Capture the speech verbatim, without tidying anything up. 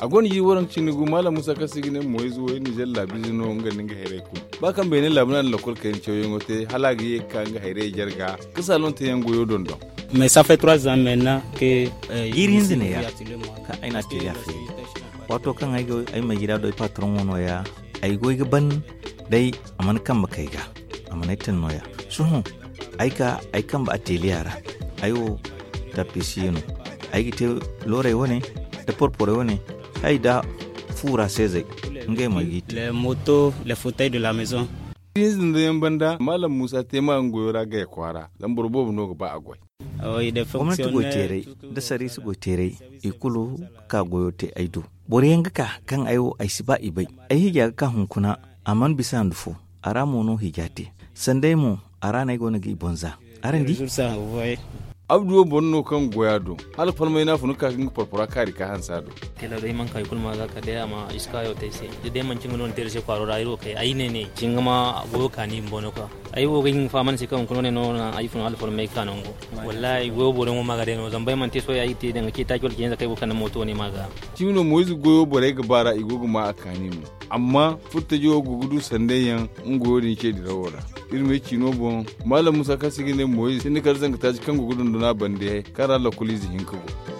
agon yi waran cinigu malam musa kasigine moiz wo ni jella bizino ngani nga here ku ba kan be ne labuna la kol ken choyo ngote halagi ka nga here jarga kasalon te yango yodondo. Mais ça fait trois ans maintenant que yirin zine ya ka aina te ya fi wato kan ai go ai mai gida do patron wono ya ai go ga ban dai aman kan ba kai ga aman tan noya so ai ka ai kan ba ateliyara ayo da pisino ai te lore wone da porpore wone ai da fura seze ngai mai giti les motos les fauteuils de la maison. Izin da yan banda malam Musa tema ngoyora ga kwara dan burbo no ba agwai. Oui, des fonctionnaires go tere da sari su go tere ikulu ka goyote aido bore yanga ka kan ayo ai siba ibai ai higa ka hunkuna aman bisan dufo aramo no higate sandai mu arana go na gi bonza arandi abdu bonno kan goyado hal falmai na funu ka kin porpora kari ka hansado kela dai man kai kulma za ka dai ama iska yo tai sai dai man cin non tere sai kwaro rairo kai ai ne ne cin ma go ka ni bono ka ai wo gin fa man sai kan kulone no na ai funu hal falmai ka non go wallahi go bono mo maga dai no zambai man te so ai te dan ke ta kyol kin za kai go kan moto ne maga cino moizu goyo bore ga bara igogo ma akani mu amma futta jo gugudu sandayan ngoyo din ke dirawora irme cino bon malam musa kasigine moizu sin kar zanga taji kan gugudun duna bande kara la kulizi hinkago